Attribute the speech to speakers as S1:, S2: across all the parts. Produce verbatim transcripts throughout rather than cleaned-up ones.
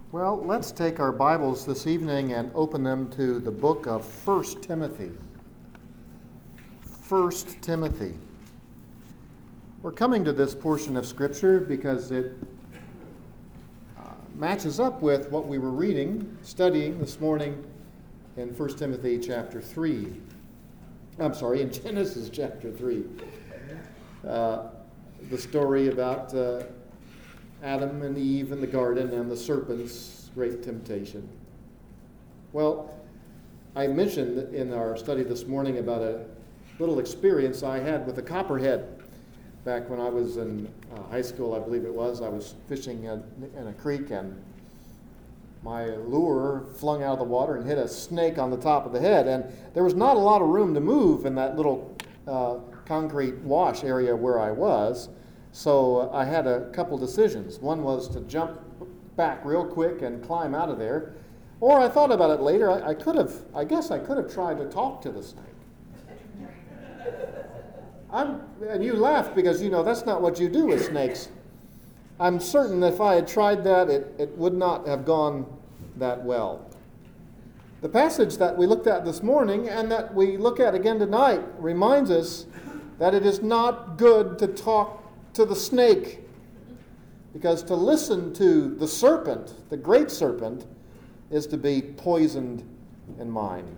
S1: Well, let's take our Bibles this evening and open them to the book of First Timothy. First Timothy. We're coming to this portion of Scripture because it uh, matches up with what we were reading, studying this morning in First Timothy chapter three. I'm sorry, in Genesis chapter three. Uh, the story about uh, Adam and Eve in the garden and the serpent's great temptation. Well, I mentioned in our study this morning about a little experience I had with a copperhead. Back when I was in uh, high school, I believe it was, I was fishing in, in a creek and my lure flung out of the water and hit a snake on the top of the head. And there was not a lot of room to move in that little uh, concrete wash area where I was. So uh, I had a couple decisions. One was to jump back real quick and climb out of there. Or I thought about it later. I, I could have, I guess I could have tried to talk to the snake. I'm, and you laughed because, you know, that's not what you do with snakes. I'm certain if I had tried that, it, it would not have gone that well. The passage that we looked at this morning and that we look at again tonight reminds us that it is not good to talk to the snake, because to listen to the serpent, the great serpent, is to be poisoned in mind.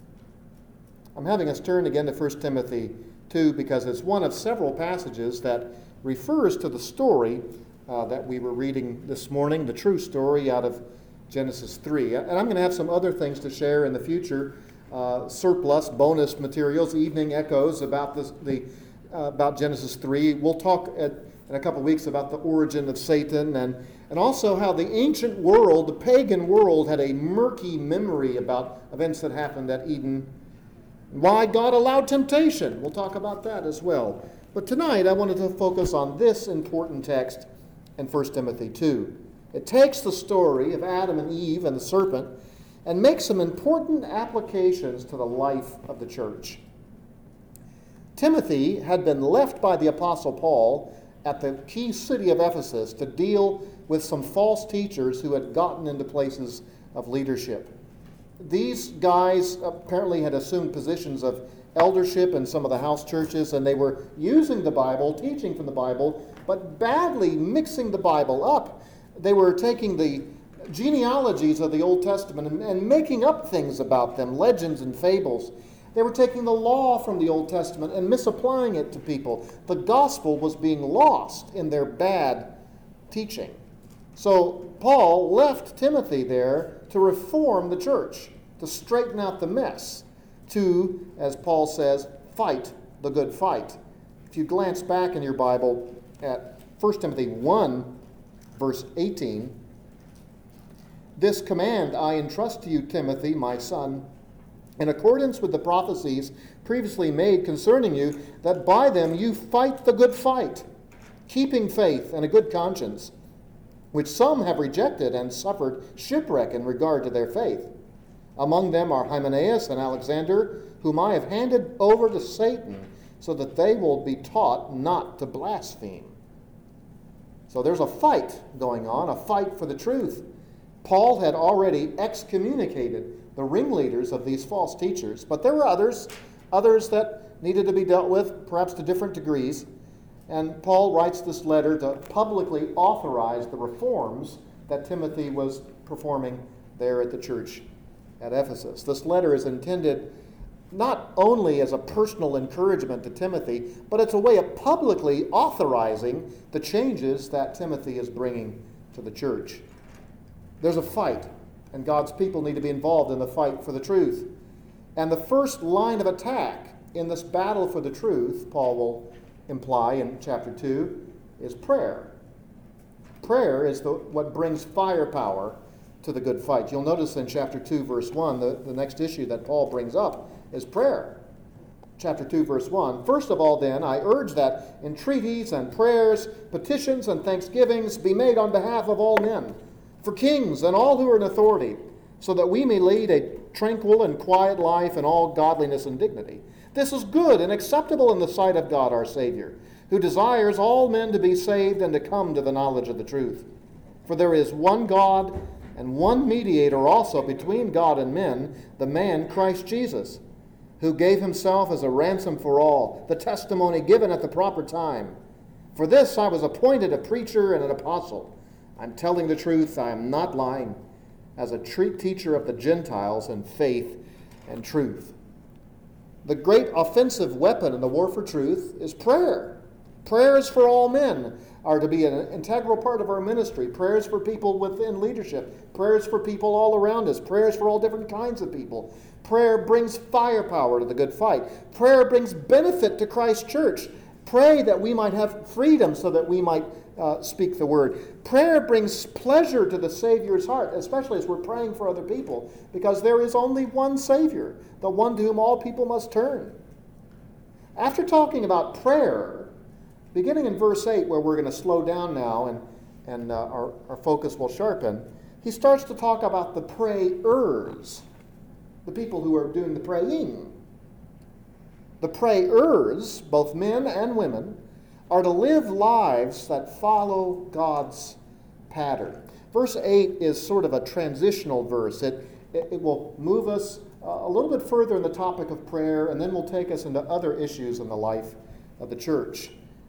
S1: I'm having us turn again to First Timothy two because it's one of several passages that refers to the story uh, that we were reading this morning, the true story out of Genesis three. And I'm going to have some other things to share in the future, uh, surplus, bonus materials, evening echoes about this, the Uh, about Genesis three. We'll talk at, in a couple of weeks about the origin of Satan and, and also how the ancient world, the pagan world, had a murky memory about events that happened at Eden. Why God allowed temptation. We'll talk about that as well. But tonight I wanted to focus on this important text in First Timothy two. It takes the story of Adam and Eve and the serpent and makes some important applications to the life of the church. Timothy had been left by the Apostle Paul at the key city of Ephesus to deal with some false teachers who had gotten into places of leadership. These guys apparently had assumed positions of eldership in some of the house churches, and they were using the Bible, teaching from the Bible, but badly mixing the Bible up. They were taking the genealogies of the Old Testament and, and making up things about them, legends and fables. They were taking the law from the Old Testament and misapplying it to people. The gospel was being lost in their bad teaching. So Paul left Timothy there to reform the church, to straighten out the mess, to, as Paul says, fight the good fight. If you glance back in your Bible at First Timothy one, verse eighteen, "This command I entrust to you, Timothy, my son, in accordance with the prophecies previously made concerning you, that by them you fight the good fight, keeping faith and a good conscience, which some have rejected and suffered shipwreck in regard to their faith. Among them are Hymenaeus and Alexander, whom I have handed over to Satan, so that they will be taught not to blaspheme." So there's a fight going on, a fight for the truth. Paul had already excommunicated the ringleaders of these false teachers, but there were others, others that needed to be dealt with, perhaps to different degrees. And Paul writes this letter to publicly authorize the reforms that Timothy was performing there at the church at Ephesus. This letter is intended not only as a personal encouragement to Timothy, but it's a way of publicly authorizing the changes that Timothy is bringing to the church. There's a fight, and God's people need to be involved in the fight for the truth. And the first line of attack in this battle for the truth, Paul will imply in chapter two, is prayer. Prayer is the, what brings firepower to the good fight. You'll notice in chapter two, verse one, the, the next issue that Paul brings up is prayer. Chapter two, verse one, "First of all, then, I urge that entreaties and prayers, petitions and thanksgivings be made on behalf of all men, for kings and all who are in authority, so that we may lead a tranquil and quiet life in all godliness and dignity. This is good and acceptable in the sight of God our Savior, who desires all men to be saved and to come to the knowledge of the truth. For there is one God and one mediator also between God and men, the man Christ Jesus, who gave himself as a ransom for all, the testimony given at the proper time. For this I was appointed a preacher and an apostle. I'm telling the truth, I am not lying, as a teacher of the Gentiles in faith and truth. The great offensive weapon in the war for truth is prayer. Prayers for all men are to be an integral part of our ministry. Prayers for people within leadership. Prayers for people all around us. Prayers for all different kinds of people. Prayer brings firepower to the good fight. Prayer brings benefit to Christ's church. Pray that we might have freedom so that we might uh, speak the word. Prayer brings pleasure to the Savior's heart, especially as we're praying for other people, because there is only one Savior, the one to whom all people must turn. After talking about prayer, beginning in verse eight, where we're going to slow down now and, and uh, our, our focus will sharpen, he starts to talk about the prayers, the people who are doing the praying. The prayers, both men and women, are to live lives that follow God's pattern. Verse eight is sort of a transitional verse. It, it, it will move us uh, a little bit further in the topic of prayer, and then will take us into other issues in the life of the church.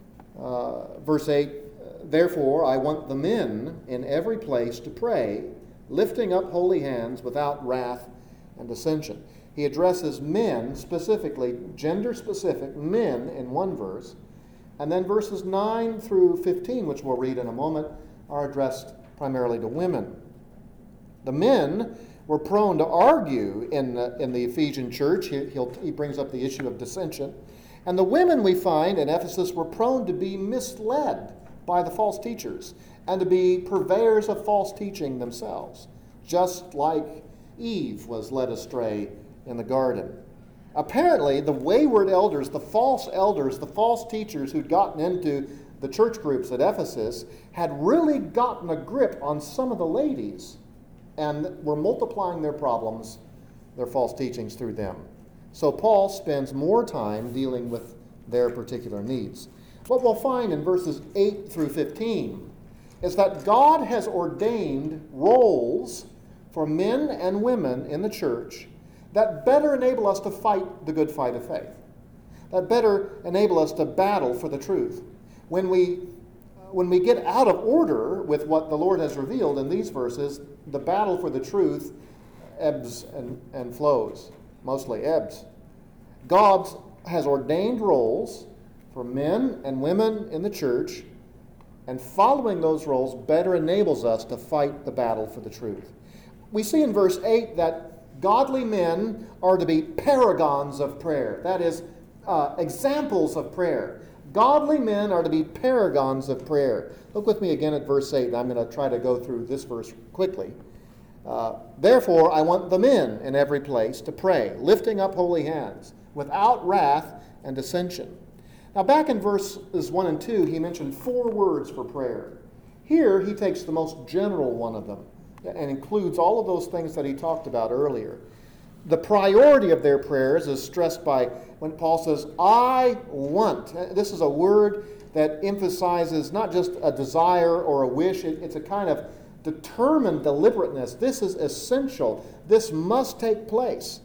S1: Uh, verse eight, therefore I want the men in every place to pray, lifting up holy hands without wrath and dissension. He addresses men specifically, gender-specific men in one verse, and then verses nine through fifteen, which we'll read in a moment, are addressed primarily to women. The men were prone to argue in the, in the Ephesian church. He, he'll, he brings up the issue of dissension. And the women, we find, in Ephesus were prone to be misled by the false teachers and to be purveyors of false teaching themselves, just like Eve was led astray in the garden. Apparently, the wayward elders, the false elders, the false teachers who'd gotten into the church groups at Ephesus had really gotten a grip on some of the ladies and were multiplying their problems, their false teachings through them. So Paul spends more time dealing with their particular needs. What we'll find in verses eight through fifteen is that God has ordained roles for men and women in the church that better enable us to fight the good fight of faith, that better enable us to battle for the truth. When we, when we get out of order with what the Lord has revealed in these verses, the battle for the truth ebbs and, and flows, mostly ebbs. God has ordained roles for men and women in the church, and following those roles better enables us to fight the battle for the truth. We see in verse eight that godly men are to be paragons of prayer. That is, uh, examples of prayer. Godly men are to be paragons of prayer. Look with me again at verse eight. I'm going to try to go through this verse quickly. Uh, Therefore, I want the men in every place to pray, lifting up holy hands, without wrath and dissension. Now, back in verses one and two, he mentioned four words for prayer. Here, he takes the most general one of them and includes all of those things that he talked about earlier. The priority of their prayers is stressed by when Paul says, I want. This is a word that emphasizes not just a desire or a wish, it's a kind of determined deliberateness. This is essential. This must take place.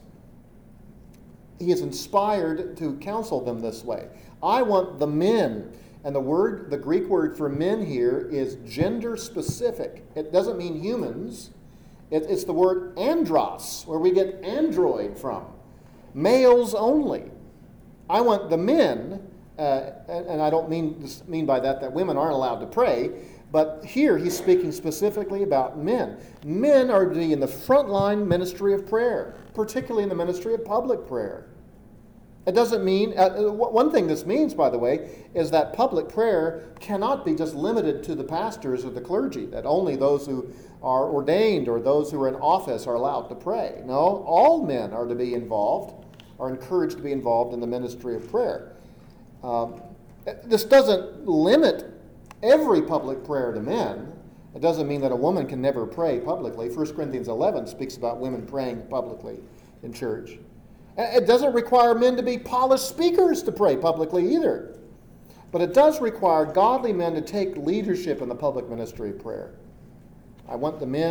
S1: He is inspired to counsel them this way. I want the men. And the word, the Greek word for men here is gender specific. It doesn't mean humans. It, it's the word andros, where we get android from. Males only. I want the men, uh, and, and I don't mean mean by that that women aren't allowed to pray, but here he's speaking specifically about men. Men are to be in the frontline ministry of prayer, particularly in the ministry of public prayer. It doesn't mean, uh, one thing this means, by the way, is that public prayer cannot be just limited to the pastors or the clergy, that only those who are ordained or those who are in office are allowed to pray. No, all men are to be involved, are encouraged to be involved in the ministry of prayer. Um, this doesn't limit every public prayer to men. It doesn't mean that a woman can never pray publicly. First Corinthians eleven speaks about women praying publicly in church. It doesn't require men to be polished speakers to pray publicly either. But it does require godly men to take leadership in the public ministry of prayer. I want the men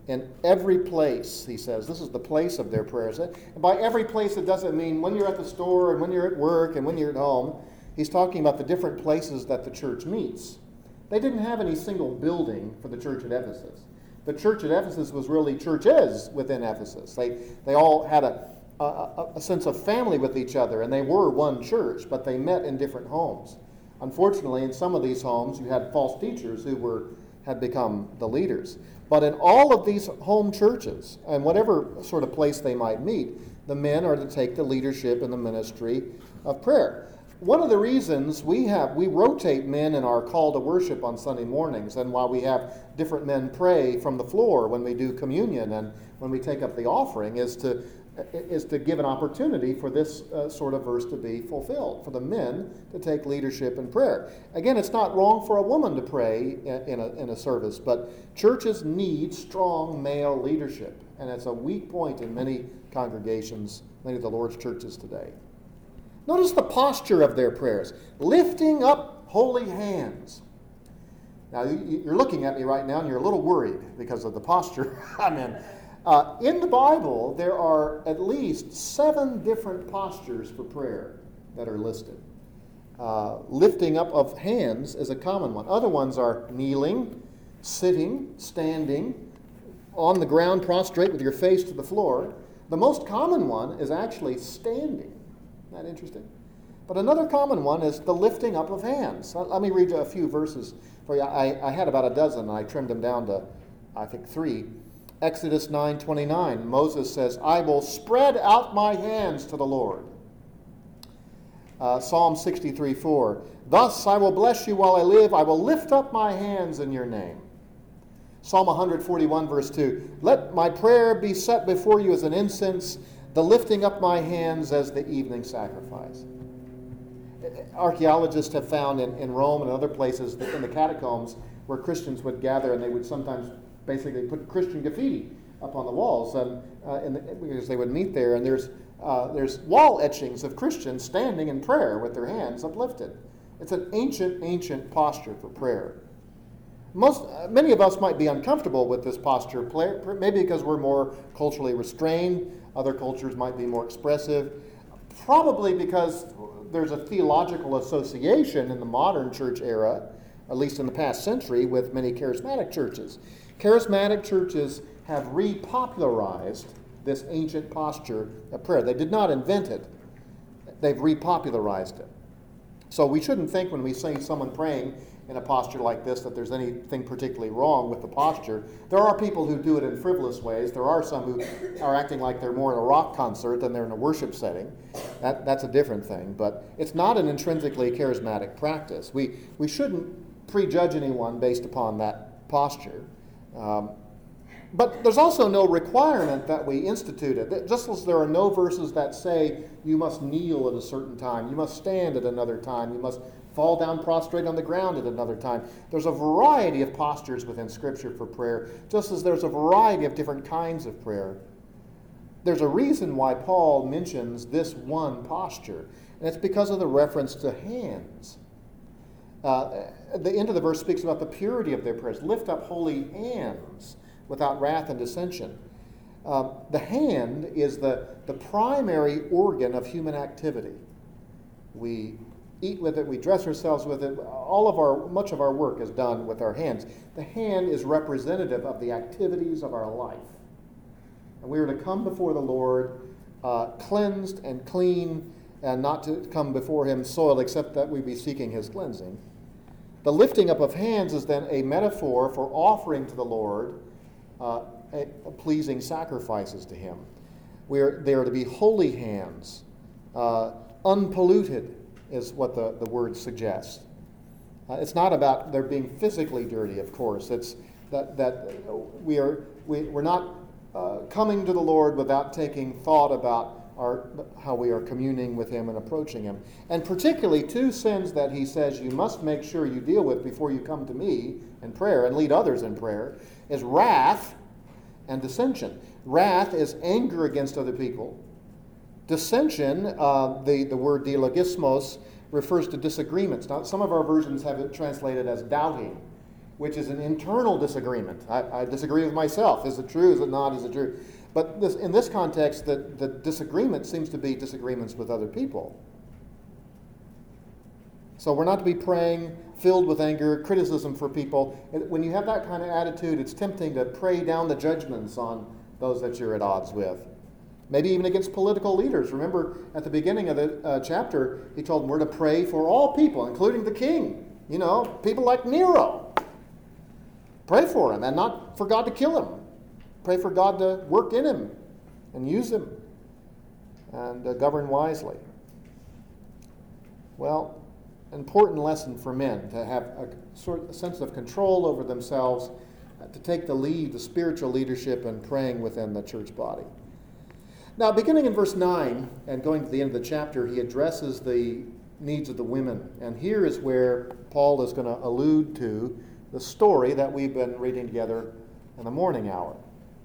S1: in every place, he says. This is the place of their prayers. And by every place, it doesn't mean when you're at the store and when you're at work and when you're at home. He's talking about the different places that the church meets. They didn't have any single building for the church at Ephesus. The church at Ephesus was really churches within Ephesus. They, they all had a, a, a sense of family with each other, and they were one church, but they met in different homes. Unfortunately, in some of these homes, you had false teachers who were had become the leaders. But in all of these home churches, and whatever sort of place they might meet, the men are to take the leadership in the ministry of prayer. One of the reasons we have, we rotate men in our call to worship on Sunday mornings, and while we have different men pray from the floor when we do communion and when we take up the offering, is to is to give an opportunity for this uh, sort of verse to be fulfilled, for the men to take leadership in prayer. Again, it's not wrong for a woman to pray in a, in a service, but churches need strong male leadership, and it's a weak point in many congregations, many of the Lord's churches today. Notice the posture of their prayers, lifting up holy hands. Now, you're looking at me right now, and you're a little worried because of the posture I'm in. Uh, in the Bible, there are at least seven different postures for prayer that are listed. Uh, lifting up of hands is a common one. Other ones are kneeling, sitting, standing, on the ground prostrate with your face to the floor. The most common one is actually standing. Isn't that interesting? But another common one is the lifting up of hands. Let me read a few verses for you. I, I had about a dozen, and I trimmed them down to, I think, three. Exodus nine twenty-nine, Moses says, I will spread out my hands to the Lord. Uh, Psalm sixty-three four, thus I will bless you while I live. I will lift up my hands in your name. Psalm one forty-one verse two, let my prayer be set before you as an incense, the lifting up my hands as the evening sacrifice. Archaeologists have found in, in Rome and other places in the catacombs where Christians would gather, and they would sometimes basically put Christian graffiti up on the walls, and uh, in the, because they would meet there. And there's uh, there's wall etchings of Christians standing in prayer with their hands uplifted. It's an ancient, ancient posture for prayer. Most, uh, many of us might be uncomfortable with this posture, maybe because we're more culturally restrained. Other cultures might be more expressive. Probably because there's a theological association in the modern church era, at least in the past century, with many charismatic churches. Charismatic churches have repopularized this ancient posture of prayer. They did not invent it. They've repopularized it. So we shouldn't think when we see someone praying in a posture like this that there's anything particularly wrong with the posture. There are people who do it in frivolous ways. There are some who are acting like they're more in a rock concert than they're in a worship setting. That, that's a different thing. But it's not an intrinsically charismatic practice. We, we shouldn't prejudge anyone based upon that posture. Um, but there's also no requirement that we institute it. Just as there are no verses that say you must kneel at a certain time, you must stand at another time, you must fall down prostrate on the ground at another time. There's a variety of postures within Scripture for prayer, just as there's a variety of different kinds of prayer. There's a reason why Paul mentions this one posture, and it's because of the reference to hands. Uh, the end of the verse speaks about the purity of their prayers. Lift up holy hands without wrath and dissension. Uh, the hand is the, the primary organ of human activity. We eat with it, we dress ourselves with it. All of our, much of our work is done with our hands. The hand is representative of the activities of our life. And we are to come before the Lord uh, cleansed and clean, and not to come before him soiled, except that we be seeking his cleansing. The lifting up of hands is then a metaphor for offering to the Lord uh, a, a pleasing sacrifices to him. We are, they are to be holy hands, uh, unpolluted is what the, the word suggests. Uh, it's not about their being physically dirty, of course. It's that, that we are, we, we're not uh, coming to the Lord without taking thought about Our, how we are communing with him and approaching him. And particularly two sins that he says you must make sure you deal with before you come to me in prayer and lead others in prayer is wrath and dissension. Wrath is anger against other people. Dissension, uh, the, the word dialogismos, refers to disagreements. Now, some of our versions have it translated as doubting, which is an internal disagreement. I, I disagree with myself. Is it true? Is it not? Is it true? But this, in this context, the, the disagreement seems to be disagreements with other people. So we're not to be praying filled with anger, criticism for people. When you have that kind of attitude, it's tempting to pray down the judgments on those that you're at odds with. Maybe even against political leaders. Remember, at the beginning of the uh, chapter, he told them we're to pray for all people, including the king. You know, people like Nero. Pray for him, and not for God to kill him. Pray for God to work in him and use him and uh, govern wisely. Well, an important lesson for men to have a sort of sense of control over themselves, uh, to take the lead, the spiritual leadership and praying within the church body. Now, beginning in verse nine and going to the end of the chapter, he addresses the needs of the women. And here is where Paul is going to allude to the story that we've been reading together in the morning hour.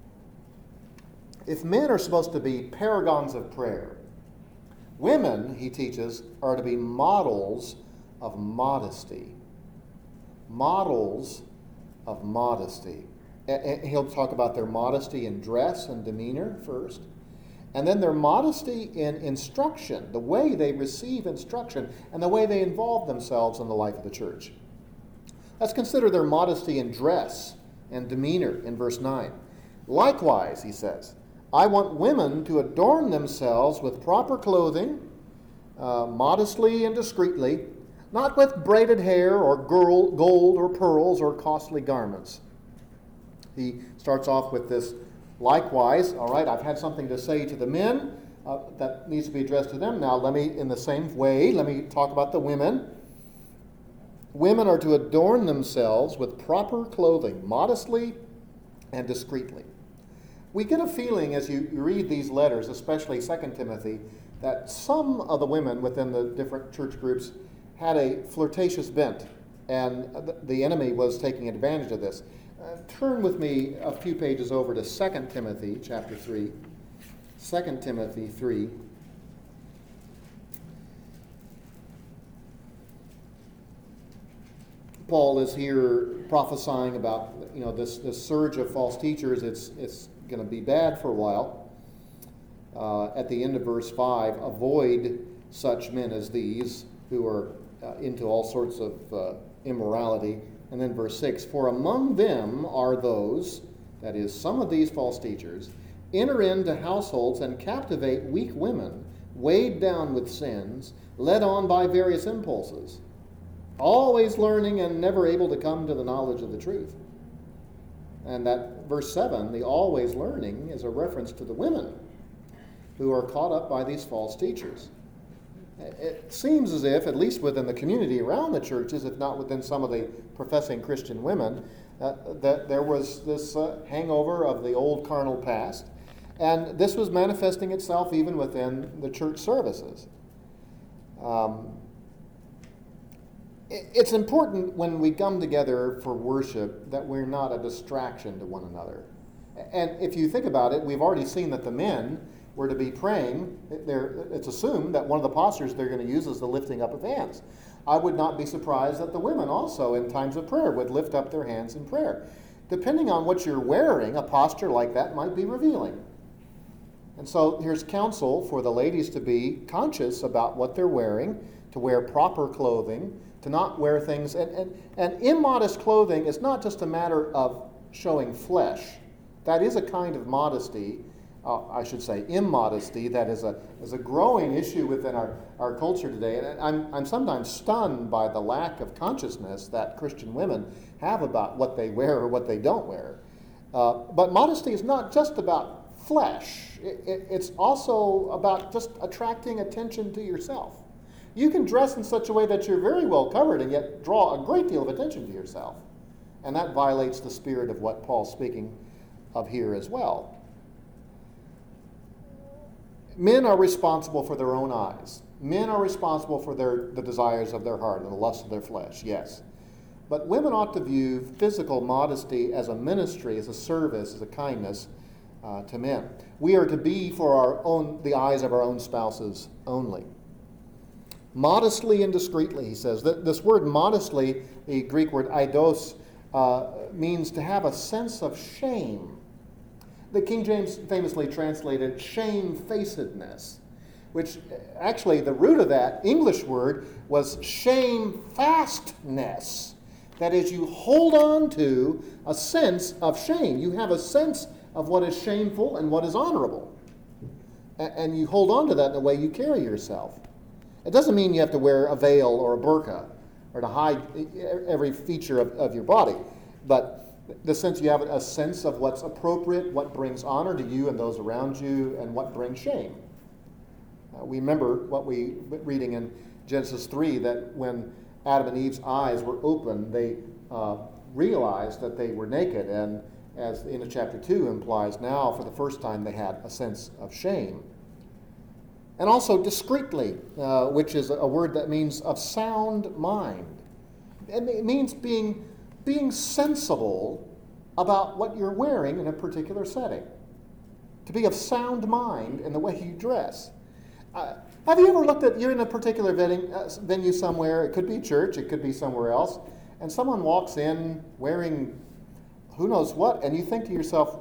S1: If men are supposed to be paragons of prayer, women, he teaches, are to be models of modesty. Models of modesty. And he'll talk about their modesty in dress and demeanor first, and then their modesty in instruction, the way they receive instruction, and the way they involve themselves in the life of the church. Let's consider their modesty in dress and demeanor in verse nine. Likewise, he says, I want women to adorn themselves with proper clothing, uh, modestly and discreetly, not with braided hair or gold or pearls or costly garments. He starts off with this, likewise, all right, I've had something to say to the men uh, that needs to be addressed to them. Now let me, in the same way, let me talk about the women. Women are to adorn themselves with proper clothing, modestly and discreetly. We get a feeling as you read these letters, especially Second Timothy, that some of the women within the different church groups had a flirtatious bent, and the enemy was taking advantage of this. Uh, turn with me a few pages over to Second Timothy chapter three. Second Timothy three. Paul is here prophesying about, you know, this, this surge of false teachers. It's, it's going to be bad for a while. Uh, at the end of verse five, avoid such men as these who are uh, into all sorts of uh, immorality. And then verse six, for among them are those, that is, some of these false teachers, enter into households and captivate weak women, weighed down with sins, led on by various impulses, always learning and never able to come to the knowledge of the truth. And that verse seven, the always learning, is a reference to the women who are caught up by these false teachers. It seems as if, at least within the community around the churches, if not within some of the professing Christian women, uh, that there was this uh, hangover of the old carnal past, and this was manifesting itself even within the church services. Um, It's important when we come together for worship that we're not a distraction to one another. And if you think about it, we've already seen that the men were to be praying. They're, it's assumed that one of the postures they're going to use is the lifting up of hands. I would not be surprised that the women also, in times of prayer, would lift up their hands in prayer. Depending on what you're wearing, a posture like that might be revealing. And so here's counsel for the ladies to be conscious about what they're wearing, to wear proper clothing, to not wear things. And, and, and immodest clothing is not just a matter of showing flesh. That is a kind of modesty, uh, I should say immodesty, that is a, is a growing issue within our, our culture today. And I'm, I'm sometimes stunned by the lack of consciousness that Christian women have about what they wear or what they don't wear. Uh, but modesty is not just about flesh. It, it, it's also about just attracting attention to yourself. You can dress in such a way that you're very well covered and yet draw a great deal of attention to yourself. And that violates the spirit of what Paul's speaking of here as well. Men are responsible for their own eyes. Men are responsible for their, the desires of their heart and the lust of their flesh, yes. But women ought to view physical modesty as a ministry, as a service, as a kindness uh, to men. We are to be for our own, the eyes of our own spouses only. Modestly and discreetly, he says. This word modestly, the Greek word eidos, uh, means to have a sense of shame. The King James famously translated shamefacedness, which actually the root of that English word was shamefastness. That is, you hold on to a sense of shame. You have a sense of what is shameful and what is honorable. And you hold on to that in the way you carry yourself. It doesn't mean you have to wear a veil or a burqa or to hide every feature of, of your body. But the sense you have a sense of what's appropriate, what brings honor to you and those around you, and what brings shame. Uh, we remember what we reading in Genesis three, that when Adam and Eve's eyes were open, they uh, realized that they were naked. And as the end of chapter two implies, now for the first time they had a sense of shame. And also discreetly, uh, which is a word that means of sound mind. And it means being, being sensible about what you're wearing in a particular setting. To be of sound mind in the way you dress. Uh, have you ever looked at, you're in a particular venue, uh, venue somewhere, it could be church, it could be somewhere else, and someone walks in wearing who knows what, and you think to yourself,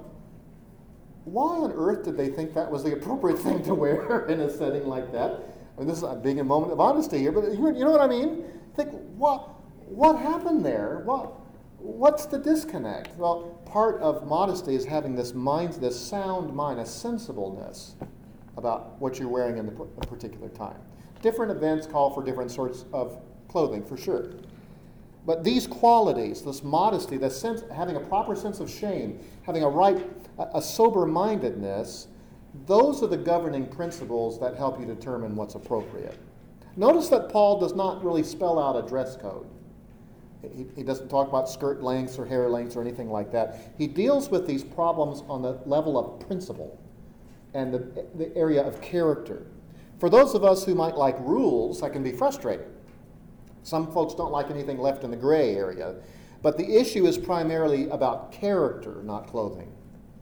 S1: why on earth did they think that was the appropriate thing to wear in a setting like that? I mean, this is I'm being a moment of honesty here, but you know what I mean? Think, what, what happened there? What, what's the disconnect? Well, part of modesty is having this mind, this sound mind, a sensibleness about what you're wearing in the, a particular time. Different events call for different sorts of clothing, for sure. But these qualities, this modesty, this sense, having a proper sense of shame, having a right, a sober-mindedness, those are the governing principles that help you determine what's appropriate. Notice that Paul does not really spell out a dress code. He, he doesn't talk about skirt lengths or hair lengths or anything like that. He deals with these problems on the level of principle and the, the area of character. For those of us who might like rules, that can be frustrating. Some folks don't like anything left in the gray area. But the issue is primarily about character, not clothing.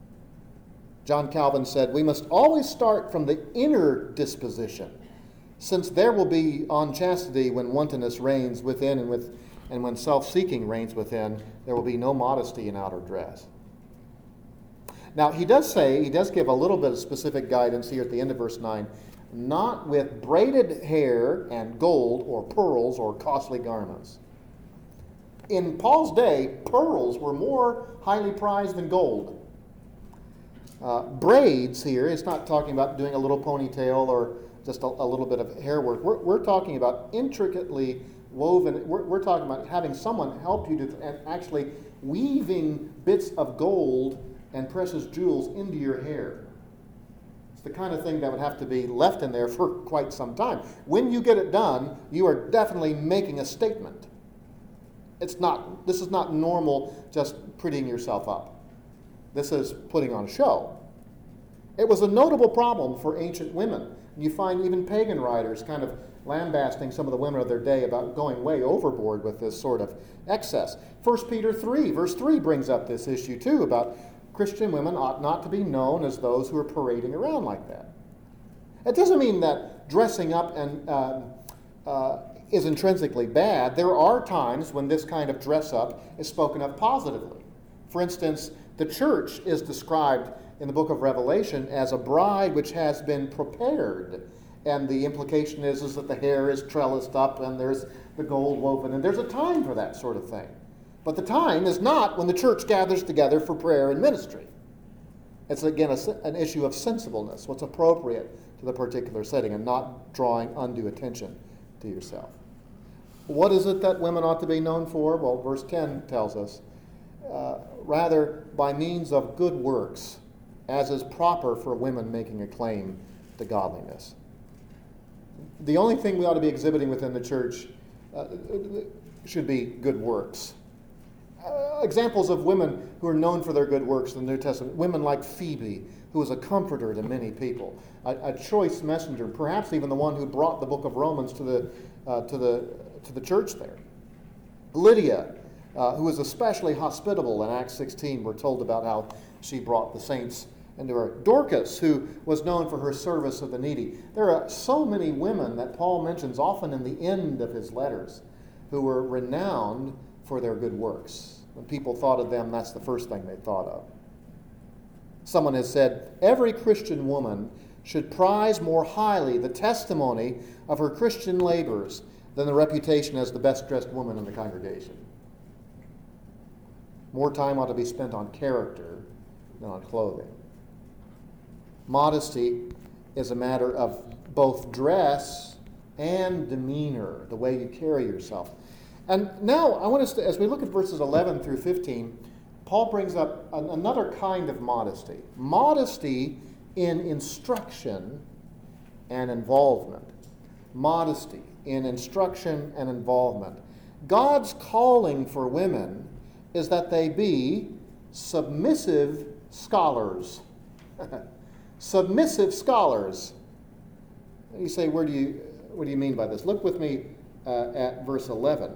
S1: John Calvin said, "We must always start from the inner disposition, since there will be unchastity when wantonness reigns within, and with, and when self-seeking reigns within, there will be no modesty in outer dress." Now, he does say, he does give a little bit of specific guidance here at the end of verse nine, not with braided hair and gold or pearls or costly garments. In Paul's day, pearls were more highly prized than gold. Uh, braids here, it's not talking about doing a little ponytail or just a, a little bit of hair work. We're, we're talking about intricately woven, we're, we're talking about having someone help you to, and actually weaving bits of gold and precious jewels into your hair. It's the kind of thing that would have to be left in there for quite some time. When you get it done, you are definitely making a statement. It's not, this is not normal just prettying yourself up. This is putting on a show. It was a notable problem for ancient women. You find even pagan writers kind of lambasting some of the women of their day about going way overboard with this sort of excess. First Peter three, verse three brings up this issue too, about Christian women ought not to be known as those who are parading around like that. It doesn't mean that dressing up and uh, uh, is intrinsically bad. There are times when this kind of dress up is spoken of positively. For instance, the church is described in the book of Revelation as a bride which has been prepared. And the implication is, is that the hair is trellised up and there's the gold woven, and there's a time for that sort of thing. But the time is not when the church gathers together for prayer and ministry. It's, again, a, an issue of sensibleness, what's appropriate to the particular setting, and not drawing undue attention to yourself. What is it that women ought to be known for? Well, verse ten tells us, uh, rather by means of good works, as is proper for women making a claim to godliness. The only thing we ought to be exhibiting within the church uh, should be good works. Uh, examples of women who are known for their good works in the New Testament. Women like Phoebe, who was a comforter to many people, a, a choice messenger, perhaps even the one who brought the book of Romans to the uh, to the to the church there. Lydia, uh, who was especially hospitable in Acts sixteen. We're told about how she brought the saints into her. Dorcas, who was known for her service of the needy. There are so many women that Paul mentions often in the end of his letters who were renowned for their good works. When people thought of them, that's the first thing they thought of. Someone has said, every Christian woman should prize more highly the testimony of her Christian labors than the reputation as the best-dressed woman in the congregation. More time ought to be spent on character than on clothing. Modesty is a matter of both dress and demeanor, the way you carry yourself. And now I want us to, as we look at verses eleven through fifteen, Paul brings up an, another kind of modesty. Modesty in instruction and involvement. Modesty in instruction and involvement. God's calling for women is that they be submissive scholars. Submissive scholars. You say, where do you, what do you mean by this? Look with me uh, at verse eleven.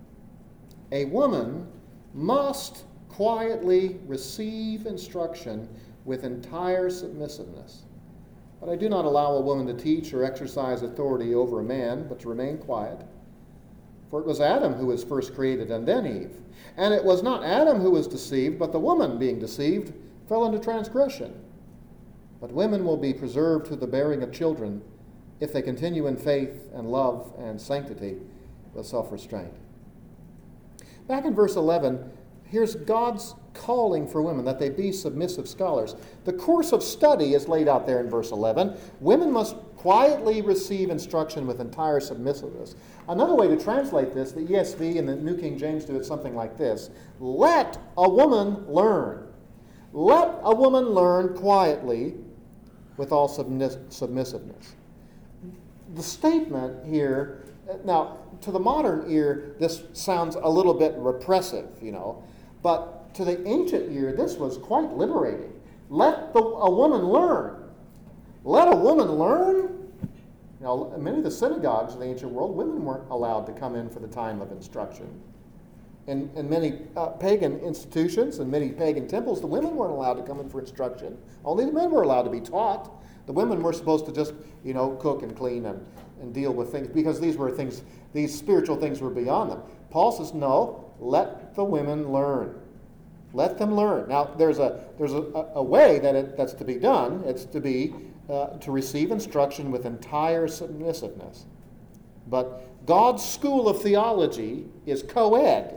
S1: A woman must quietly receive instruction with entire submissiveness. But I do not allow a woman to teach or exercise authority over a man, but to remain quiet. For it was Adam who was first created, and then Eve. And it was not Adam who was deceived, but the woman, being deceived, fell into transgression. But women will be preserved to the bearing of children if they continue in faith and love and sanctity with self-restraint. Back in verse eleven, here's God's calling for women, that they be submissive scholars. The course of study is laid out there in verse eleven. Women must quietly receive instruction with entire submissiveness. Another way to translate this, the E S V and the New King James do it something like this. Let a woman learn. Let a woman learn quietly with all submiss- submissiveness. The statement here, now, to the modern ear, this sounds a little bit repressive, you know, but to the ancient ear, this was quite liberating. Let the, a woman learn. Let a woman learn? You know, in many of the synagogues of the ancient world, women weren't allowed to come in for the time of instruction. In, in many uh, pagan institutions and many pagan temples, the women weren't allowed to come in for instruction. Only the men were allowed to be taught. The women were supposed to just, you know, cook and clean and, and deal with things, because these were things, these spiritual things were beyond them. Paul says, no, let the women learn. Let them learn. Now, there's a there's a, a way that it, that's to be done. It's to be uh, to receive instruction with entire submissiveness. But God's school of theology is co-ed.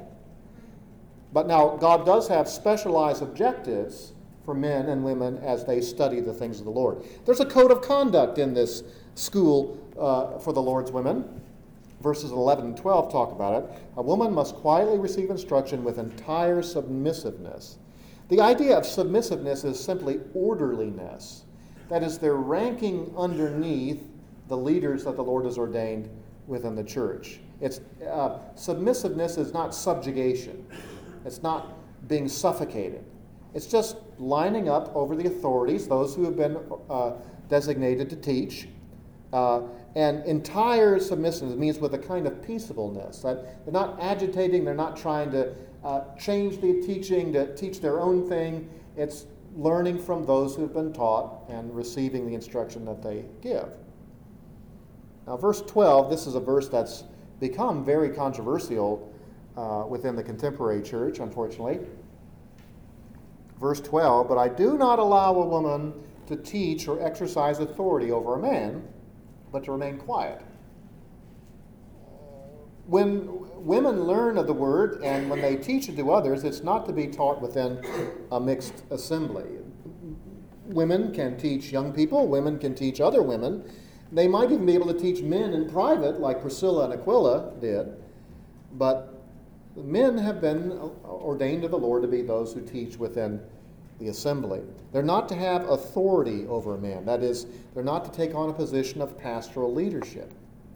S1: But now, God does have specialized objectives for men and women as they study the things of the Lord. There's a code of conduct in this school uh, for the Lord's women. Verses eleven and twelve talk about it. A woman must quietly receive instruction with entire submissiveness. The idea of submissiveness is simply orderliness. That is, they're ranking underneath the leaders that the Lord has ordained within the church. It's uh, submissiveness is not subjugation. It's not being suffocated. It's just lining up over the authorities, those who have been uh, designated to teach. Uh, and entire submissiveness means with a kind of peaceableness. That they're not agitating, they're not trying to uh, change the teaching, to teach their own thing. It's learning from those who have been taught and receiving the instruction that they give. Now, verse twelve, this is a verse that's become very controversial uh, within the contemporary church, unfortunately. Verse twelve, but I do not allow a woman to teach or exercise authority over a man, but to remain quiet. When women learn of the word and when they teach it to others, it's not to be taught within a mixed assembly. Women can teach young people, women can teach other women. They might even be able to teach men in private, like Priscilla and Aquila did, but men have been ordained of the Lord to be those who teach within the assembly. They're not to have authority over a man. That is, they're not to take on a position of pastoral leadership.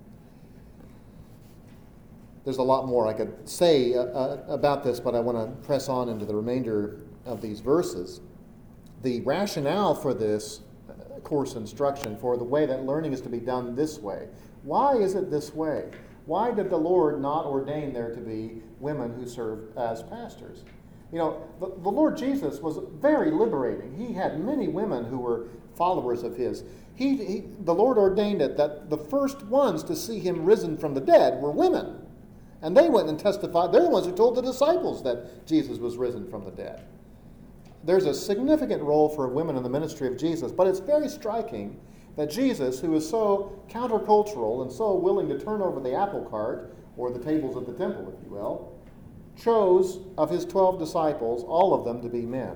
S1: There's a lot more I could say uh, uh, about this, but I want to press on into the remainder of these verses. The rationale for this course instruction, for the way that learning is to be done this way. Why is it this way? Why did the Lord not ordain there to be women who serve as pastors? You know, the, the Lord Jesus was very liberating. He had many women who were followers of his. He, he, the Lord ordained it that the first ones to see him risen from the dead were women. And they went and testified. They're the ones who told the disciples that Jesus was risen from the dead. There's a significant role for women in the ministry of Jesus, but it's very striking that Jesus, who is so countercultural and so willing to turn over the apple cart, or the tables of the temple, if you will, chose of his twelve disciples, all of them to be men.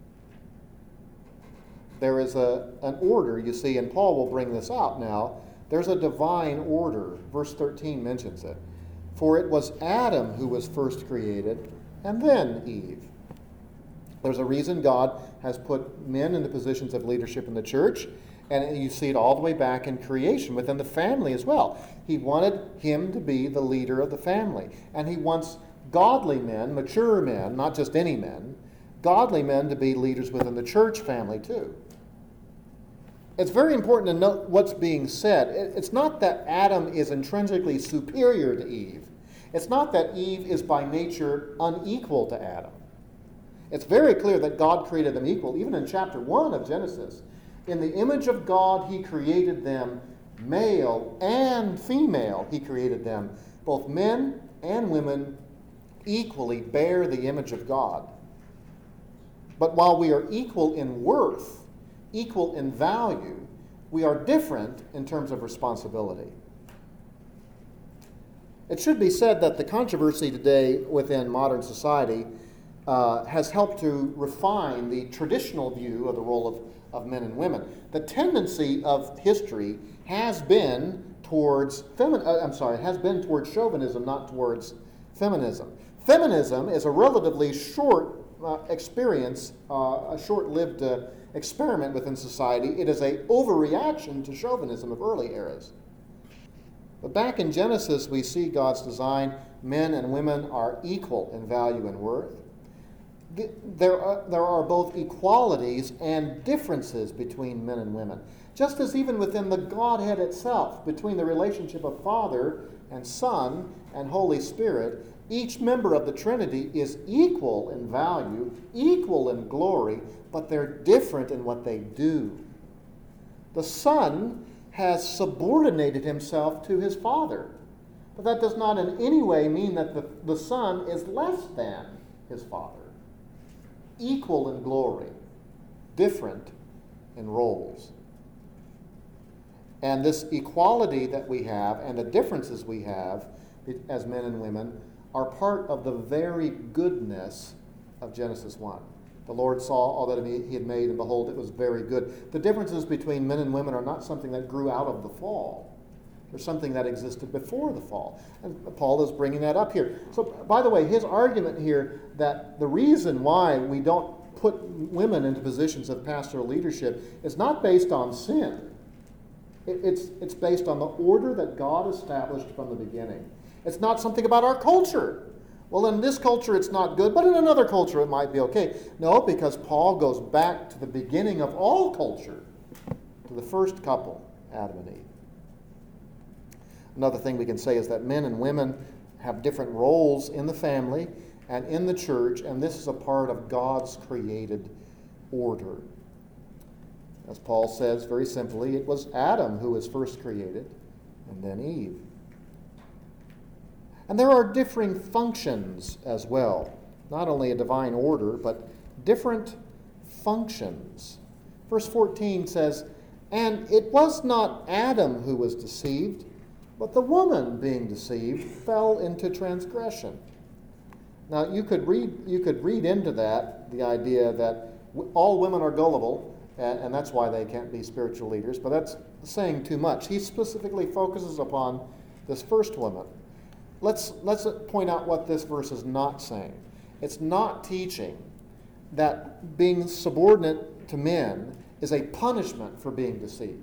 S1: There is a, an order, you see, and Paul will bring this out now. There's a divine order. Verse thirteen mentions it. For it was Adam who was first created, and then Eve. There's a reason God has put men into positions of leadership in the church, and you see it all the way back in creation, within the family as well. He wanted him to be the leader of the family, and he wants godly men, mature men, not just any men, godly men to be leaders within the church family too. It's very important to note what's being said. It's not that Adam is intrinsically superior to Eve. It's not that Eve is by nature unequal to Adam. It's very clear that God created them equal. Even in chapter one of Genesis, in the image of God he created them, male and female he created them. Both men and women equally bear the image of God. But while we are equal in worth, equal in value, we are different in terms of responsibility. It should be said that the controversy today within modern society uh, has helped to refine the traditional view of the role of, of men and women. The tendency of history has been towards femin- uh, I'm sorry, has been towards chauvinism, not towards feminism. Feminism is a relatively short uh, experience, uh, a short-lived uh, experiment within society. It is an overreaction to chauvinism of early eras. But back in Genesis, we see God's design. Men and women are equal in value and worth. There are, there are both equalities and differences between men and women. Just as even within the Godhead itself, between the relationship of Father and Son and Holy Spirit, each member of the Trinity is equal in value, equal in glory, but they're different in what they do. The Son has subordinated himself to his Father, but that does not in any way mean that the, the Son is less than his Father. Equal in glory, different in roles. And this equality that we have and the differences we have as men and women are part of the very goodness of Genesis one. The Lord saw all that he had made, and behold, it was very good. The differences between men and women are not something that grew out of the fall. They're something that existed before the fall. And Paul is bringing that up here. So, by the way, his argument here that the reason why we don't put women into positions of pastoral leadership is not based on sin. It, it's, it's based on the order that God established from the beginning. It's not something about our culture. Well, in this culture it's not good, but in another culture it might be okay. No, because Paul goes back to the beginning of all culture, to the first couple, Adam and Eve. Another thing we can say is that men and women have different roles in the family and in the church, and this is a part of God's created order. As Paul says very simply, it was Adam who was first created, and then Eve. And there are differing functions as well. Not only a divine order, but different functions. Verse fourteen says, "And it was not Adam who was deceived, but the woman being deceived fell into transgression." Now you could read you could read into that the idea that all women are gullible, and, and that's why they can't be spiritual leaders, but that's saying too much. He specifically focuses upon this first woman. Let's, let's point out what this verse is not saying. It's not teaching that being subordinate to men is a punishment for being deceived.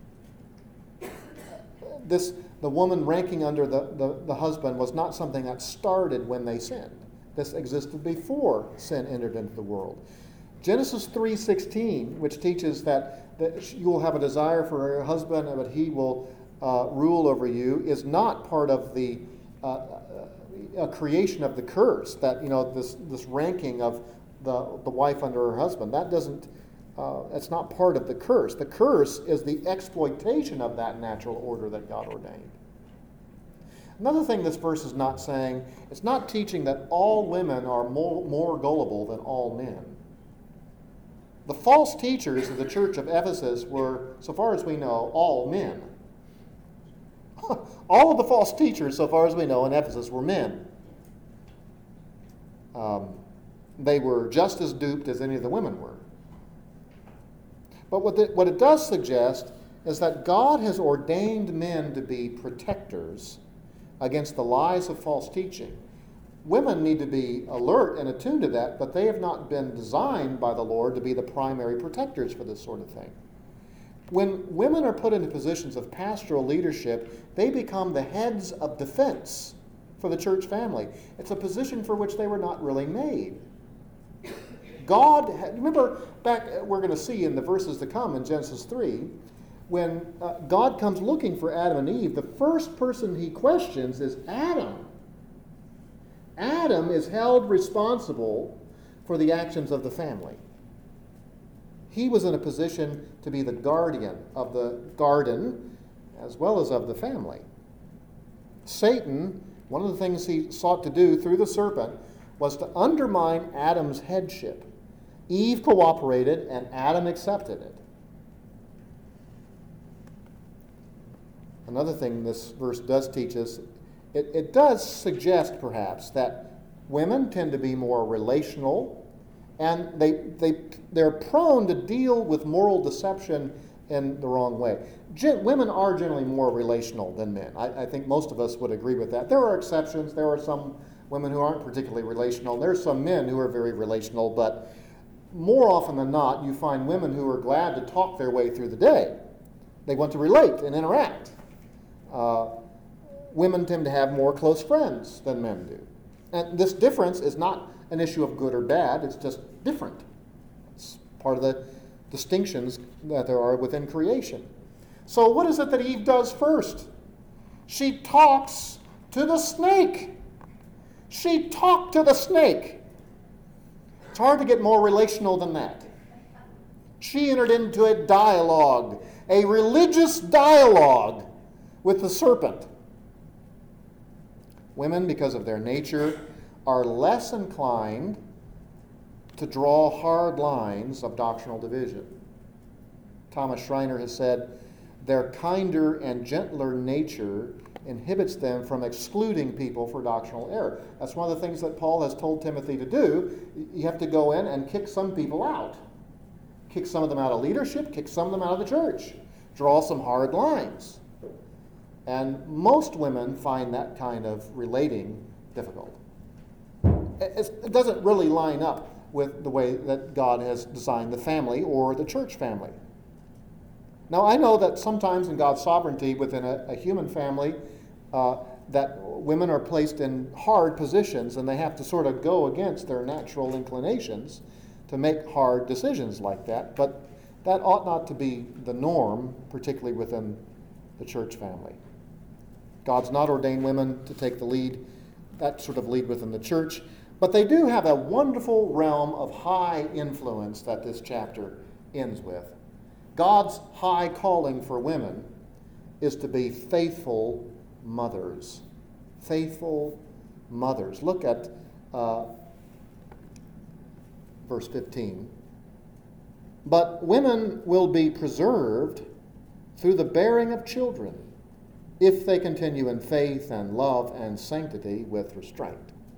S1: This, the woman ranking under the, the, the husband was not something that started when they sinned. This existed before sin entered into the world. Genesis three sixteen, which teaches that, that you will have a desire for your husband and that he will uh, rule over you, is not part of the Uh, a creation of the curse, that, you know, this this ranking of the the wife under her husband. That doesn't, uh, it's not part of the curse. The curse is the exploitation of that natural order that God ordained. Another thing this verse is not saying, it's not teaching that all women are more, more gullible than all men. The false teachers of the church of Ephesus were, so far as we know, all men. All of the false teachers, so far as we know, in Ephesus were men. Um, they were just as duped as any of the women were. But what, the, what it does suggest is that God has ordained men to be protectors against the lies of false teaching. Women need to be alert and attuned to that, but they have not been designed by the Lord to be the primary protectors for this sort of thing. When women are put into positions of pastoral leadership, they become the heads of defense for the church family. It's a position for which they were not really made. God, remember back, we're going to see in the verses to come in Genesis three, when uh, God comes looking for Adam and Eve, the first person he questions is Adam. Adam is held responsible for the actions of the family. He was in a position to be the guardian of the garden as well as of the family. Satan, one of the things he sought to do through the serpent was to undermine Adam's headship. Eve cooperated and Adam accepted it. Another thing this verse does teach us, it, it does suggest perhaps that women tend to be more relational, and they, they, they're prone to deal with moral deception in the wrong way. Gen- women are generally more relational than men. I, I think most of us would agree with that. There are exceptions. There are some women who aren't particularly relational. There's some men who are very relational, but more often than not, you find women who are glad to talk their way through the day. They want to relate and interact. Uh, women tend to have more close friends than men do. And this difference is not an issue of good or bad, it's just different. It's part of the distinctions that there are within creation. So what is it that Eve does first? She talks to the snake. She talked to the snake. It's hard to get more relational than that. She entered into a dialogue, a religious dialogue with the serpent. Women, because of their nature, are less inclined to draw hard lines of doctrinal division. Thomas Schreiner has said, their kinder and gentler nature inhibits them from excluding people for doctrinal error. That's one of the things that Paul has told Timothy to do. You have to go in and kick some people out. Kick some of them out of leadership, kick some of them out of the church. Draw some hard lines. And most women find that kind of relating difficult. It doesn't really line up with the way that God has designed the family or the church family. Now, I know that sometimes in God's sovereignty within a, a human family, uh, that women are placed in hard positions and they have to sort of go against their natural inclinations to make hard decisions like that. But that ought not to be the norm, particularly within the church family. God's not ordained women to take the lead, that sort of lead within the church. But they do have a wonderful realm of high influence that this chapter ends with. God's high calling for women is to be faithful mothers. Faithful mothers. Look at uh, verse fifteen. But women will be preserved through the bearing of children, if they continue in faith and love and sanctity with restraint.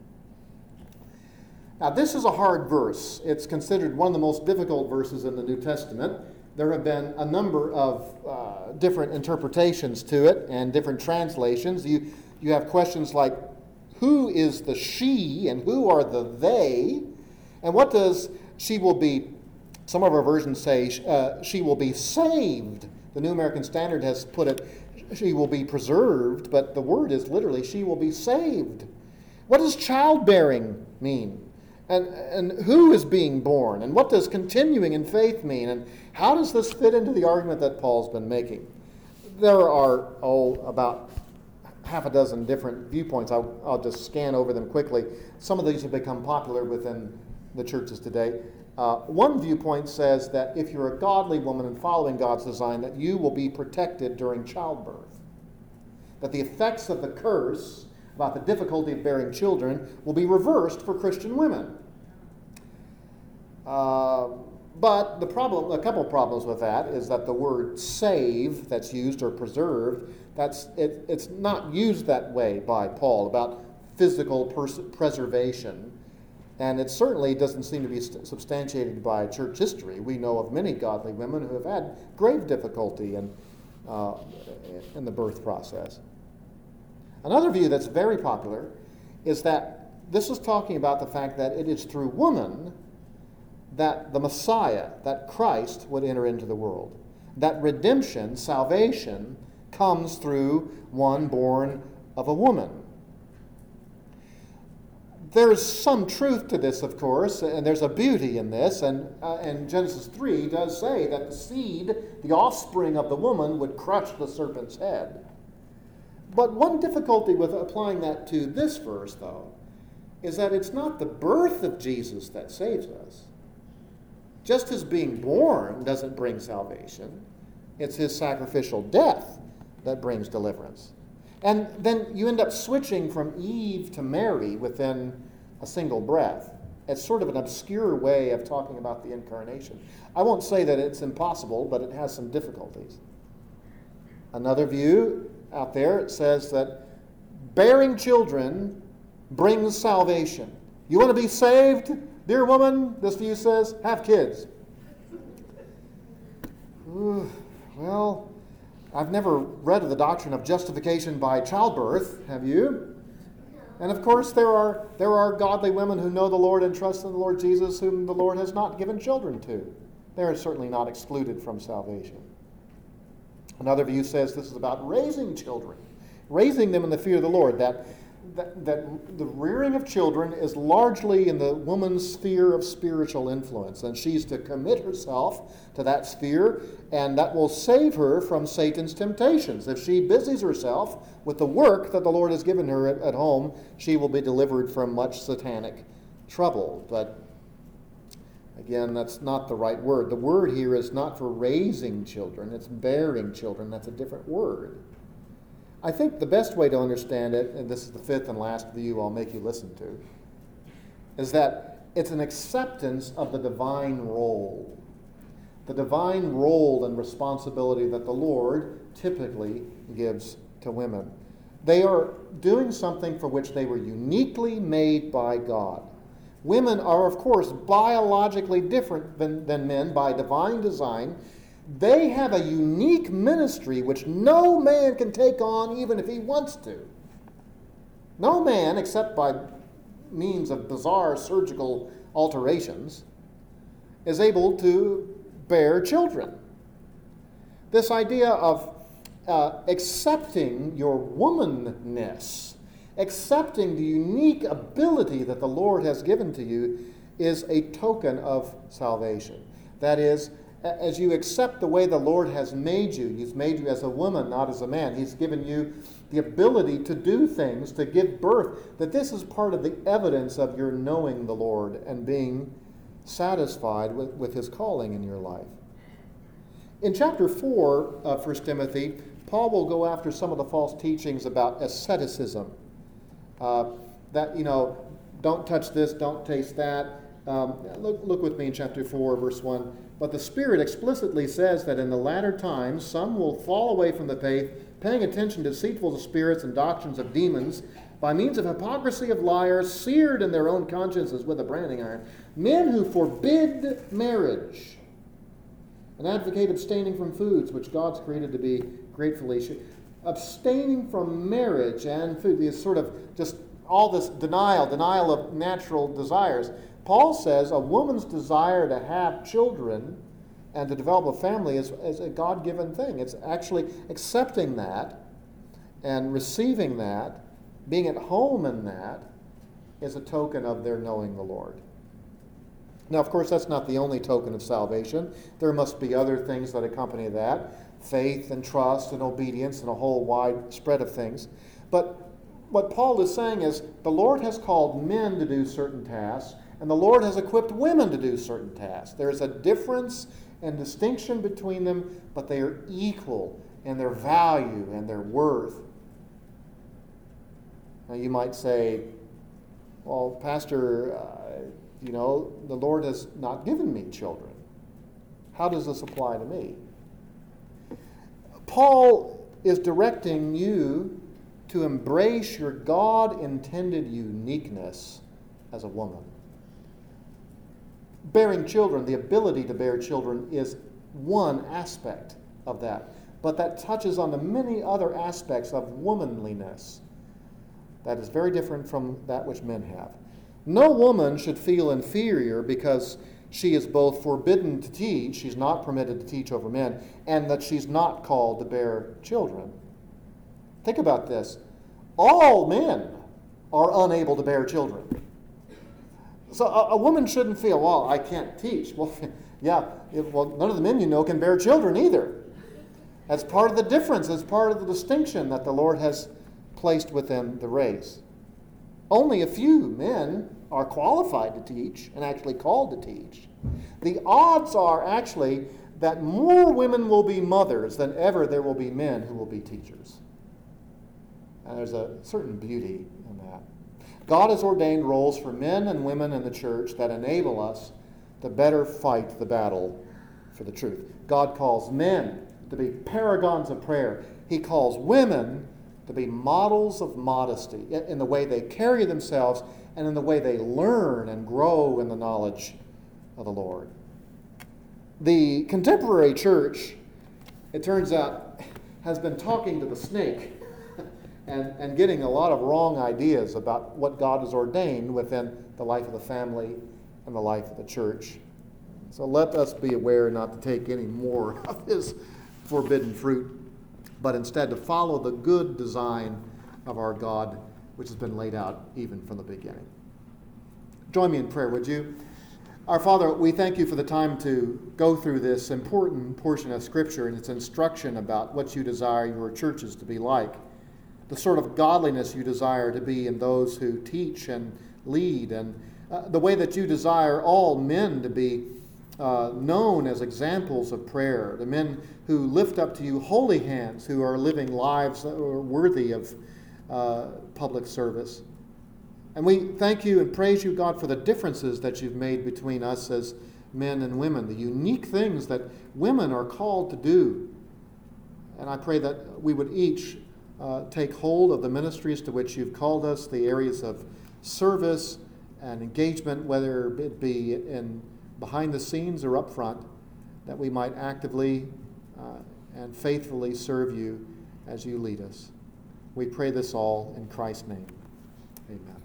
S1: Now, this is a hard verse. It's considered one of the most difficult verses in the New Testament. There have been a number of uh, different interpretations to it and different translations. You, you have questions like, who is the she and who are the they? And what does she will be, some of our versions say uh, she will be saved. The New American Standard has put it, she will be preserved, but the word is literally, she will be saved. What does childbearing mean? And, and who is being born? And what does continuing in faith mean? And how does this fit into the argument that Paul's been making? There are, oh, about half a dozen different viewpoints. I'll, I'll just scan over them quickly. Some of these have become popular within the churches today. Uh, one viewpoint says that if you're a godly woman and following God's design, that you will be protected during childbirth. that the effects of the curse about the difficulty of bearing children will be reversed for Christian women. Uh, but the problem, a couple of problems with that is that the word save that's used or preserved, that's it, it's not used that way by Paul about physical pers- preservation. And it certainly doesn't seem to be st- substantiated by church history. We know of many godly women who have had grave difficulty in, uh, in the birth process. Another view that's very popular is that this is talking about the fact that it is through woman that the Messiah, that Christ, would enter into the world. That redemption, salvation, comes through one born of a woman. There's some truth to this, of course, and there's a beauty in this, and, uh, and Genesis three does say that the seed, the offspring of the woman, would crush the serpent's head. But one difficulty with applying that to this verse, though, is that it's not the birth of Jesus that saves us. Just as being born doesn't bring salvation, it's his sacrificial death that brings deliverance. And then you end up switching from Eve to Mary within a single breath. It's sort of an obscure way of talking about the incarnation. I won't say that it's impossible, but it has some difficulties. Another view out there says that bearing children brings salvation. You want to be saved? Dear woman, this view says, have kids. Ooh, well, I've never read of the doctrine of justification by childbirth, have you? And of course, there are there are godly women who know the Lord and trust in the Lord Jesus, whom the Lord has not given children to. They are certainly not excluded from salvation. Another view says this is about raising children, raising them in the fear of the Lord, that That, that the rearing of children is largely in the woman's sphere of spiritual influence, and she's to commit herself to that sphere, and that will save her from Satan's temptations. If she busies herself with the work that the Lord has given her at, at home, she will be delivered from much satanic trouble. But again, that's not the right word. The word here is not for raising children, it's bearing children. That's a different word. I think the best way to understand it, and this is the fifth and last view I'll make you listen to, is that it's an acceptance of the divine role. The divine role and responsibility that the Lord typically gives to women. They are doing something for which they were uniquely made by God. Women are, of course, biologically different than, than men by divine design. They have a unique ministry which no man can take on even if he wants to. No man, except by means of bizarre surgical alterations, is able to bear children. This idea of uh, accepting your womanness, accepting the unique ability that the Lord has given to you, is a token of salvation. That is, as you accept the way the Lord has made you, He's made you as a woman, not as a man. He's given you the ability to do things, to give birth, that this is part of the evidence of your knowing the Lord and being satisfied with, with His calling in your life. In chapter four of First Timothy, Paul will go after some of the false teachings about asceticism. Uh, that, you know, don't touch this, don't taste that. Um, look, look with me in chapter four, verse one. But the Spirit explicitly says that in the latter times some will fall away from the faith, paying attention to deceitful spirits and doctrines of demons, by means of hypocrisy of liars, seared in their own consciences with a branding iron, men who forbid marriage and advocate abstaining from foods which God's created to be gratefully sh- abstaining from marriage and food, these sort of just all this denial, denial of natural desires. Paul says a woman's desire to have children and to develop a family is, is a God-given thing. It's actually accepting that and receiving that, being at home in that, is a token of their knowing the Lord. Now, of course, that's not the only token of salvation. There must be other things that accompany that, faith and trust and obedience and a whole wide spread of things. But what Paul is saying is the Lord has called men to do certain tasks, and the Lord has equipped women to do certain tasks. There is a difference and distinction between them, but they are equal in their value and their worth. Now you might say, well, Pastor, uh, you know, the Lord has not given me children. How does this apply to me? Paul is directing you to embrace your God-intended uniqueness as a woman. Bearing children, the ability to bear children, is one aspect of that. But that touches on the many other aspects of womanliness that is very different from that which men have. No woman should feel inferior because she is both forbidden to teach, she's not permitted to teach over men, and that she's not called to bear children. Think about this. All men are unable to bear children. So a, a woman shouldn't feel, well, I can't teach. Well, yeah, it, well, none of the men you know can bear children either. That's part of the difference. It's part of the distinction that the Lord has placed within the race. Only a few men are qualified to teach and actually called to teach. The odds are actually that more women will be mothers than ever there will be men who will be teachers. And there's a certain beauty in that. God has ordained roles for men and women in the church that enable us to better fight the battle for the truth. God calls men to be paragons of prayer. He calls women to be models of modesty in the way they carry themselves and in the way they learn and grow in the knowledge of the Lord. The contemporary church, it turns out, has been talking to the snake and, and getting a lot of wrong ideas about what God has ordained within the life of the family and the life of the church. So let us be aware not to take any more of his forbidden fruit, but instead to follow the good design of our God, which has been laid out even from the beginning. Join me in prayer, would you? Our Father, we thank you for the time to go through this important portion of Scripture and its instruction about what you desire your churches to be like, the sort of godliness you desire to be in those who teach and lead, and uh, the way that you desire all men to be uh, known as examples of prayer, the men who lift up to you holy hands, who are living lives that are worthy of uh, public service. And we thank you and praise you, God, for the differences that you've made between us as men and women, the unique things that women are called to do. And I pray that we would each uh, take hold of the ministries to which you've called us, the areas of service and engagement, whether it be in behind the scenes or up front, that we might actively uh, and faithfully serve you as you lead us. We pray this all in Christ's name. Amen.